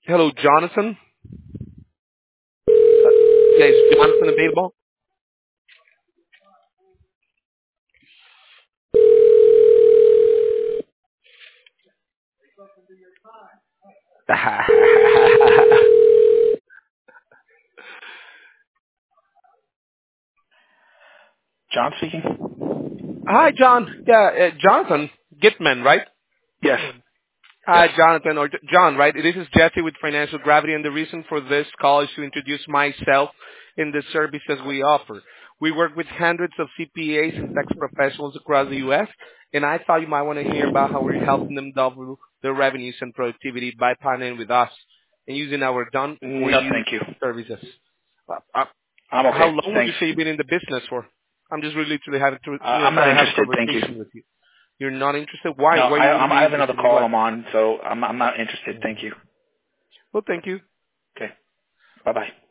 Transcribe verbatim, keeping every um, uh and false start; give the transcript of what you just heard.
Hello, Jonathan. Yeah, is Jonathan available? John speaking? Hi, John. Yeah, uh, Jonathan Gitman, right? Yes. Yes. Hi, Jonathan, or J- John, right? This is Jesse with Financial Gravity, and the reason for this call is to introduce myself and the services we offer. We work with hundreds of C P As and tax professionals across the U S, and I thought you might want to hear about how we're helping them double their revenues and productivity by partnering with us and using our No, done-for-you thank you. services. Uh, uh, I'm how okay. long would you Thanks. say you've been in the business for? I'm just really to have to, Uh, you know, I'm not trying to have a interested. Thank you. conversation with you. You're not interested? Why? No, Why I, you I'm, wouldn't I be have another interested in call what? I'm on, so I'm, I'm not interested. Thank you. Well, thank you. Okay. Bye-bye.